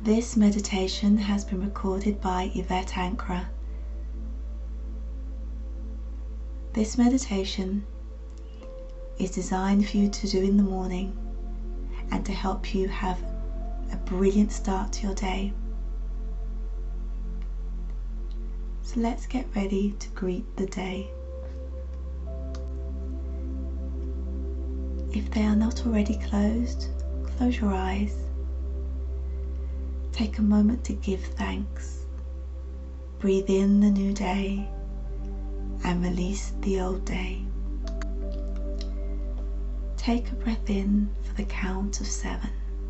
This meditation has been recorded by Yvette Ankara. This meditation is designed for you to do in the morning and to help you have a brilliant start to your day. So let's get ready to greet the day. If they are not already closed, close your eyes. Take a moment to give thanks. Breathe in the new day and release the old day. Take a breath in for the count of 7.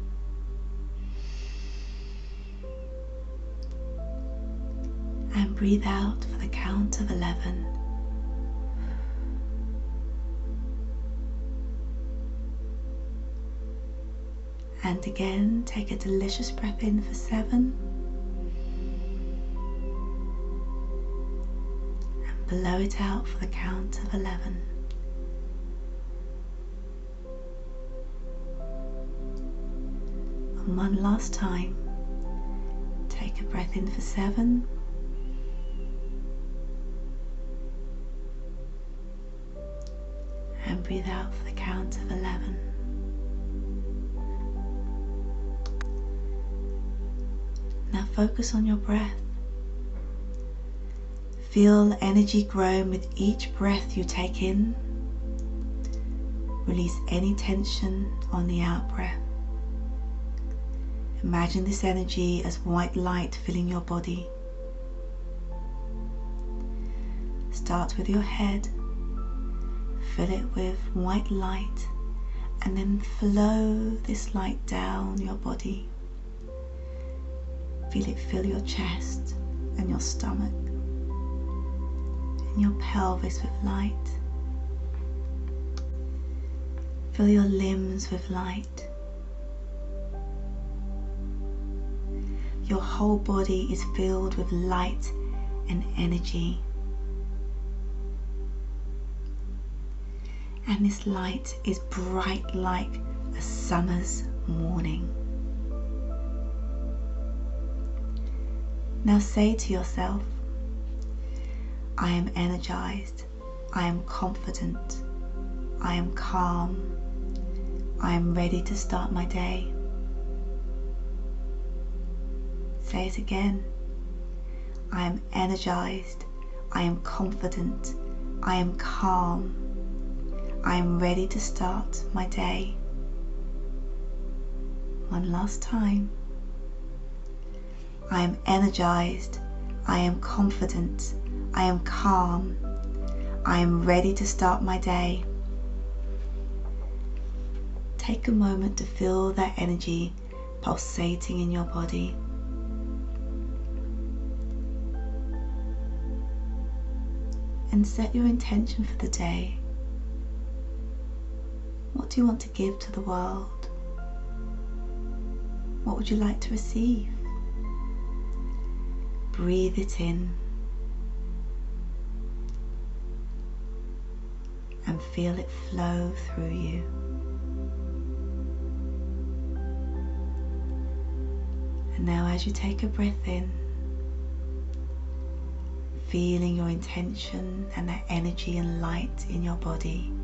And breathe out for the count of 11. And again, take a delicious breath in for 7. And blow it out for the count of 11. And one last time, take a breath in for 7. And breathe out for the count of 11. Now focus on your breath. Feel energy growing with each breath you take in. Release any tension on the out breath. Imagine this energy as white light filling your body. Start with your head. Fill it with white light and then flow this light down your body. Feel it fill your chest and your stomach and your pelvis with light. Fill your limbs with light. Your whole body is filled with light and energy. And this light is bright like a summer's morning. Now say to yourself, I am energized, I am confident, I am calm, I am ready to start my day. Say it again, I am energized, I am confident, I am calm, I am ready to start my day. One last time. I am energized, I am confident, I am calm, I am ready to start my day. Take a moment to feel that energy pulsating in your body. And set your intention for the day. What do you want to give to the world? What would you like to receive? Breathe it in and feel it flow through you. And now as you take a breath in, feeling your intention and that energy and light in your body,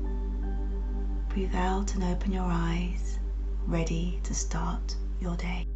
breathe out and open your eyes, ready to start your day.